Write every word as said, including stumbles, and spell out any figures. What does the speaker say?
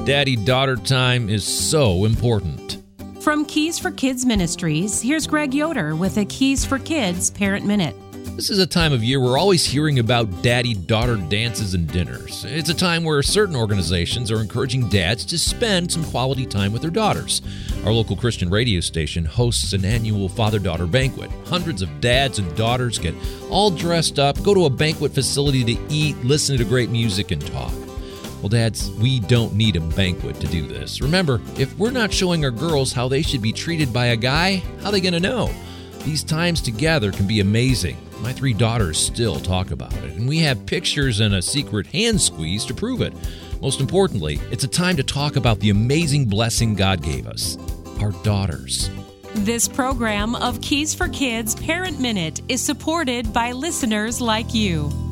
Daddy-daughter time is so important. From Keys for Kids Ministries, here's Greg Yoder with a Keys for Kids Parent Minute. This is a time of year we're always hearing about daddy-daughter dances and dinners. It's a time where certain organizations are encouraging dads to spend some quality time with their daughters. Our local Christian radio station hosts an annual father-daughter banquet. Hundreds of dads and daughters get all dressed up, go to a banquet facility to eat, listen to great music, and talk. Well, dads, we don't need a banquet to do this. Remember, if we're not showing our girls how they should be treated by a guy, how are they going to know? These times together can be amazing. My three daughters still talk about it, and we have pictures and a secret hand squeeze to prove it. Most importantly, it's a time to talk about the amazing blessing God gave us, our daughters. This program of Keys for Kids Parent Minute is supported by listeners like you.